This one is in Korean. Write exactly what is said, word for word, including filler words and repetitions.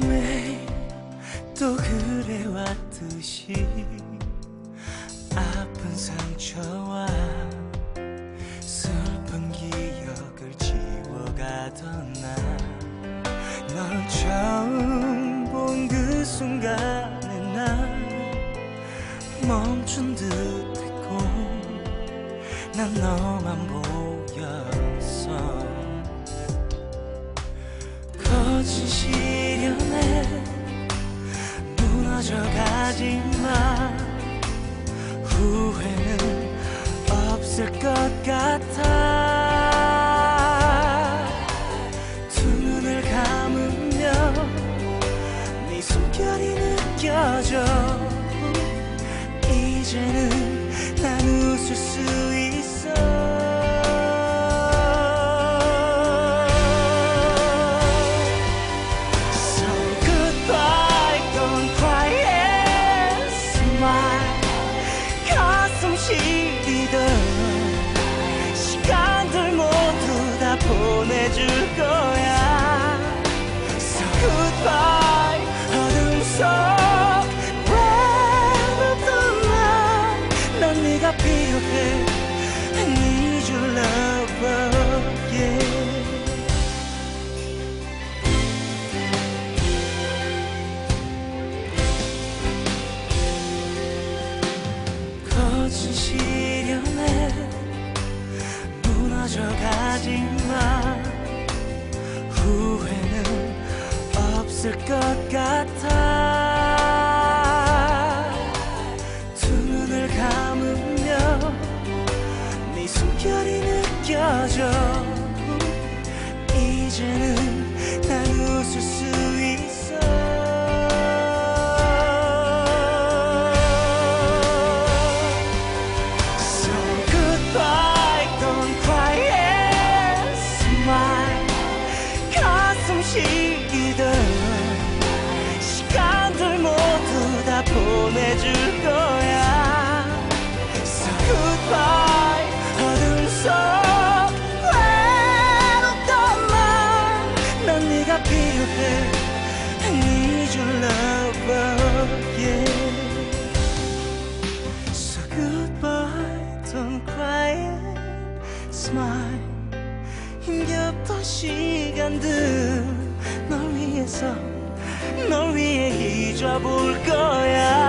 매일 또 그래왔듯이 아픈 상처와 슬픈 기억을 지워가던 나 널 처음 본 그 순간에 난 멈춘 듯했고 난 너만 보였어. 거친 시련에 무너져가지만 후회는 없을 것 같아. 두 눈을 감으면 네 숨결이 느껴져. 이제는 난 웃을 수 있어. So goodbye, don't cry and smile. 가슴 시리던 시간들 모두 다 보내줄 거야. So goodbye, 어둠 속 난 네가 필요해. I need your love, yeah. 거친 시련에 무너져가지만 후회는 없을 것 같아. 두 눈을 감으면 네 숨결이 느껴져. 이제는 난 웃을 수 있어. So goodbye, don't cry and smile. 가슴 시리던 시간들 모두 다 보내줄 거야. So goodbye, 어둠 속 외롭던 날 난 네가 필요해. I need your love, yeah. So goodbye, don't cry and smile. 힘겹던 시간들 널 위해서 널 위해 잊어볼 거야.